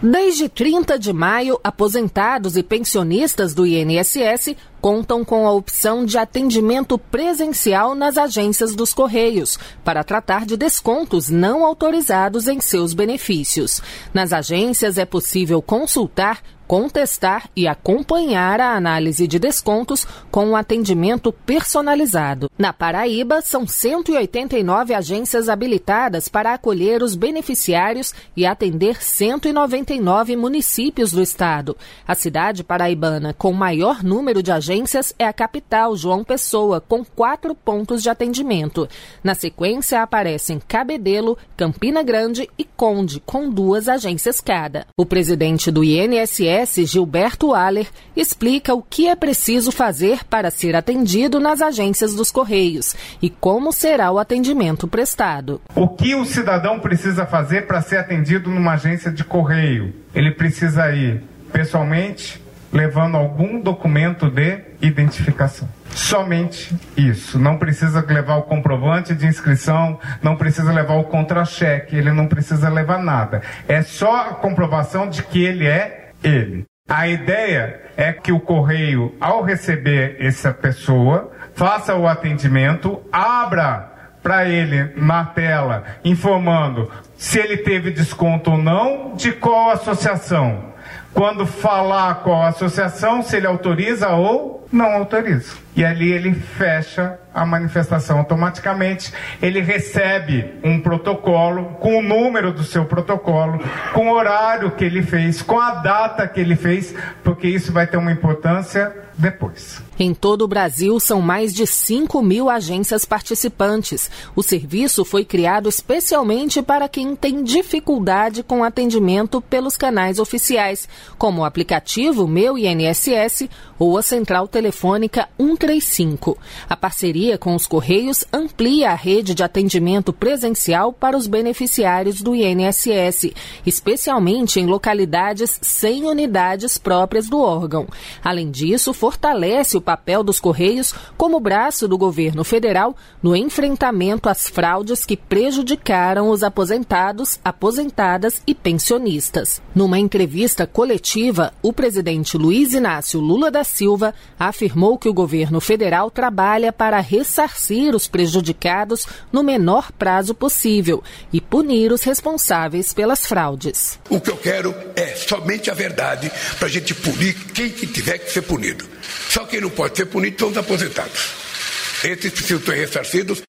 Desde 30 de maio, aposentados e pensionistas do INSS contam com a opção de atendimento presencial nas agências dos Correios, para tratar de descontos não autorizados em seus benefícios. Nas agências é possível consultar, contestar e acompanhar a análise de descontos com um atendimento personalizado. Na Paraíba, são 189 agências habilitadas para acolher os beneficiários e atender 199 municípios do estado. A cidade paraibana com maior número de agências é a capital, João Pessoa, com 4 pontos de atendimento. Na sequência aparecem Cabedelo, Campina Grande e Conde, com 2 agências cada. O presidente do INSS, Gilberto Haller, explica o que é preciso fazer para ser atendido nas agências dos Correios e como será o atendimento prestado. O que o cidadão precisa fazer para ser atendido numa agência de correio? Ele precisa ir pessoalmente, levando algum documento de identificação. Somente isso. Não precisa levar o comprovante de inscrição, não precisa levar o contra-cheque, ele não precisa levar nada. É só a comprovação de que ele é ele. A ideia é que o correio, ao receber essa pessoa, faça o atendimento, abra para ele na tela, informando se ele teve desconto ou não, de qual associação. Quando falar qual associação, se ele autoriza ou não autoriza. E ali ele fecha a manifestação automaticamente. Ele recebe um protocolo com o número do seu protocolo, com o horário que ele fez, com a data que ele fez, porque isso vai ter uma importância depois. Em todo o Brasil, são mais de 5.000 agências participantes. O serviço foi criado especialmente para quem tem dificuldade com atendimento pelos canais oficiais, como o aplicativo Meu INSS ou a central telefônica 135. A parceria com os Correios amplia a rede de atendimento presencial para os beneficiários do INSS, especialmente em localidades sem unidades próprias do órgão. Além disso, fortalece o papel dos Correios como braço do governo federal no enfrentamento às fraudes que prejudicaram os aposentados, aposentadas e pensionistas. Numa entrevista coletiva, o presidente Luiz Inácio Lula da Silva afirmou que o governo federal trabalha para ressarcir os prejudicados no menor prazo possível e punir os responsáveis pelas fraudes. O que eu quero é somente a verdade para a gente punir quem que tiver que ser punido. Só quem não pode ser punido são os aposentados. Esses precisam ser ressarcidos.